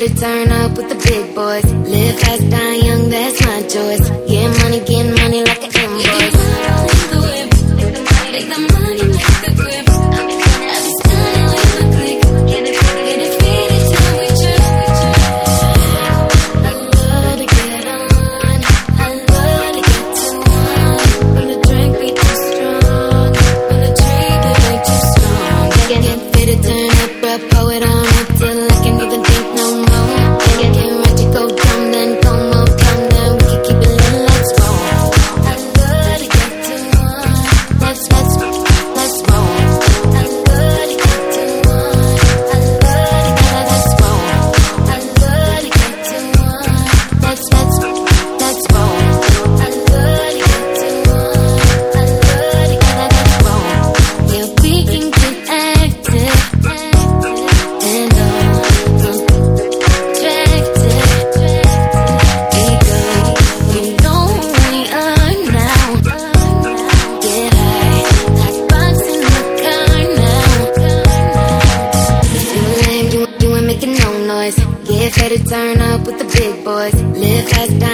ready to turn up with the big boys. Live fast, die young, that's my choice. Get money like an invoice. Make the money, make the grip. I be stunning with my click. Get it faded till we trip. I love to get on. I love to get to one. When the drink be too strong, when the tree be way too strong. Get faded, turn up, bro, pour it on up till I can't even think no more. Get ready to go dumb, then come on, come down. We can keep it lit, let's roll. I love to get to one. Let's roll. I love to get to one. I love to get, let's roll. I love to get to one. Let's roll. I love to get to one. I love to get, let's roll. Yeah, we can get active and attractive. We know who we are now. Get high, hot box in the car now. You ain't making no noise. Get ready to turn up with the big boys. Live fast, die